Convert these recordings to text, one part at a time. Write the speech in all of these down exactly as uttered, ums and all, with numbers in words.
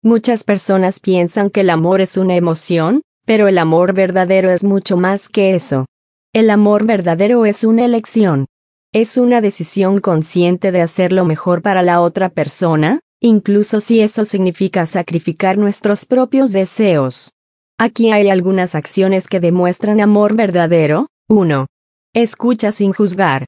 Muchas personas piensan que el amor es una emoción, pero el amor verdadero es mucho más que eso. El amor verdadero es una elección. Es una decisión consciente de hacer lo mejor para la otra persona, incluso si eso significa sacrificar nuestros propios deseos. Aquí hay algunas acciones que demuestran amor verdadero. uno. Escucha sin juzgar.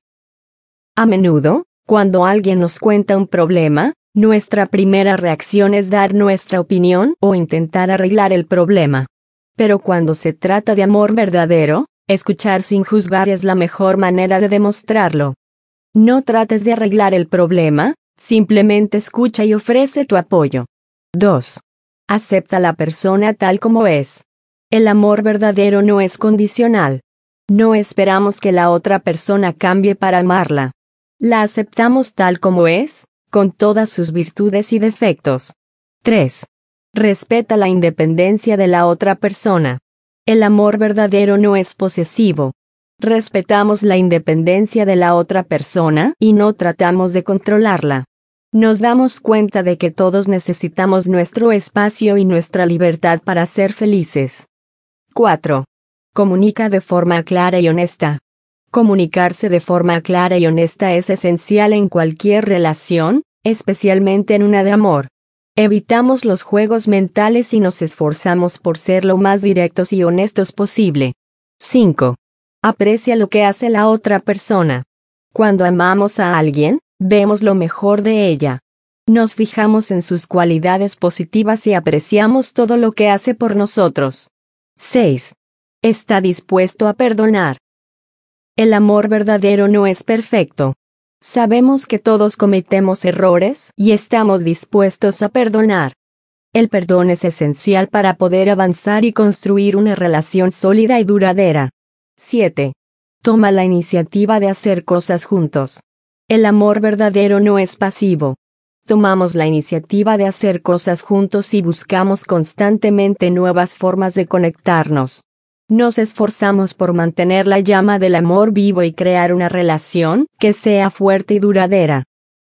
A menudo, cuando alguien nos cuenta un problema, nuestra primera reacción es dar nuestra opinión o intentar arreglar el problema. Pero cuando se trata de amor verdadero, escuchar sin juzgar es la mejor manera de demostrarlo. No trates de arreglar el problema, simplemente escucha y ofrece tu apoyo. dos. Acepta a la persona tal como es. El amor verdadero no es condicional. No esperamos que la otra persona cambie para amarla. La aceptamos tal como es, con todas sus virtudes y defectos. tres. Respeta la independencia de la otra persona. El amor verdadero no es posesivo. Respetamos la independencia de la otra persona y no tratamos de controlarla. Nos damos cuenta de que todos necesitamos nuestro espacio y nuestra libertad para ser felices. cuatro. Comunica de forma clara y honesta. Comunicarse de forma clara y honesta es esencial en cualquier relación, especialmente en una de amor. Evitamos los juegos mentales y nos esforzamos por ser lo más directos y honestos posible. cinco. Aprecia lo que hace la otra persona. Cuando amamos a alguien, vemos lo mejor de ella. Nos fijamos en sus cualidades positivas y apreciamos todo lo que hace por nosotros. seis. Está dispuesto a perdonar. El amor verdadero no es perfecto. Sabemos que todos cometemos errores y estamos dispuestos a perdonar. El perdón es esencial para poder avanzar y construir una relación sólida y duradera. siete. Toma la iniciativa de hacer cosas juntos. El amor verdadero no es pasivo. Tomamos la iniciativa de hacer cosas juntos y buscamos constantemente nuevas formas de conectarnos. Nos esforzamos por mantener la llama del amor vivo y crear una relación que sea fuerte y duradera.